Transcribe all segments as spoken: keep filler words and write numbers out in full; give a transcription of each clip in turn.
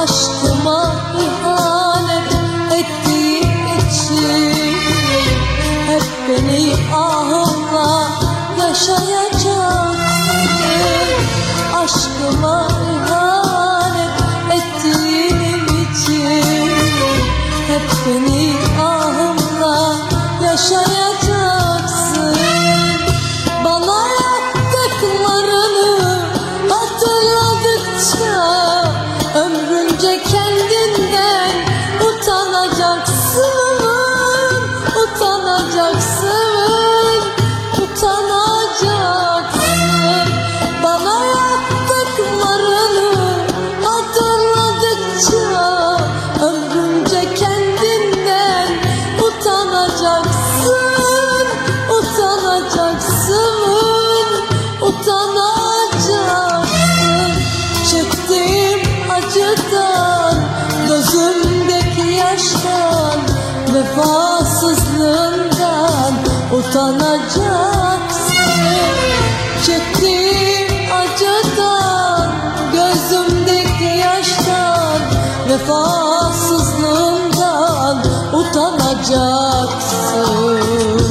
Aşkıma ihanet ettiği için hep beni ahımla yaşayacaksın. Aşkıma ihanet ettiğin için hep beni ahımla yaşayacaksın. Bana yaptıklarını hatırladıkça ömrünce kendinden utanacaksın, utanacaksın, utanacaksın. Bana yaptıklarını hatırladıkça ömrünce kendinden utanacaksın, utanacaksın, utanacaksın. Çektiğim acıdan, gözümdeki yaştan, vefasızlığından utanacaksın. Çektiğim acıdan, gözümdeki yaştan, vefasızlığından utanacaksın.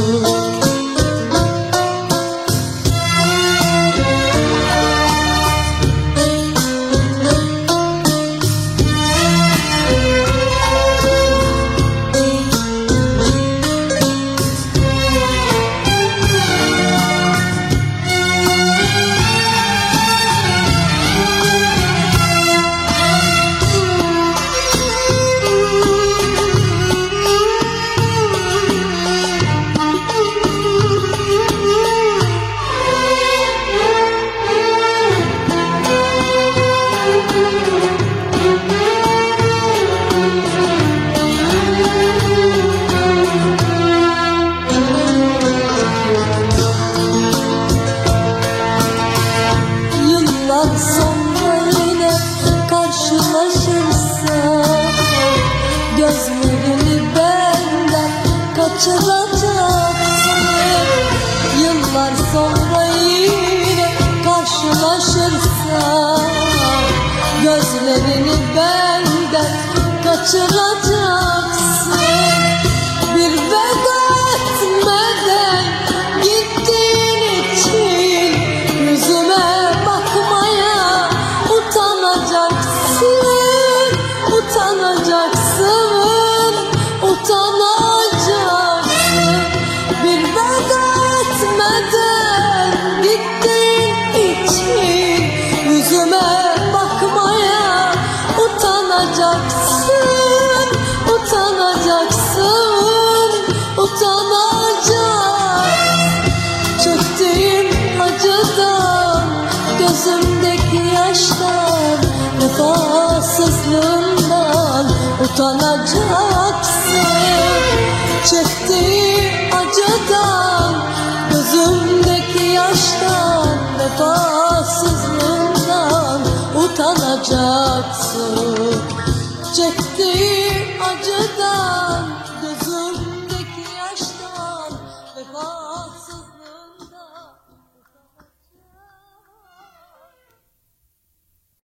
Sonra yine karşılaşırsak gözlerini benden kaçıracaksın. Yıllar sonra yine karşılaşırsak gözlerini benden kaçıracaksın. Bir veda etmeden gittiğin için yüzüme utanacaksın, utanacaksın, utanacaksın. Bir veda etmeden gittiğin için yüzüme bakmaya utanacaksın, utanacaksın, utanacaksın. Çektiğim acıdan, gözümdeki yaştan, vefasızlığından utanacaksın. Çektiğim acıdan, gözümdeki yaştan, vefasızlığından utanacaksın. Çektiğim acıdan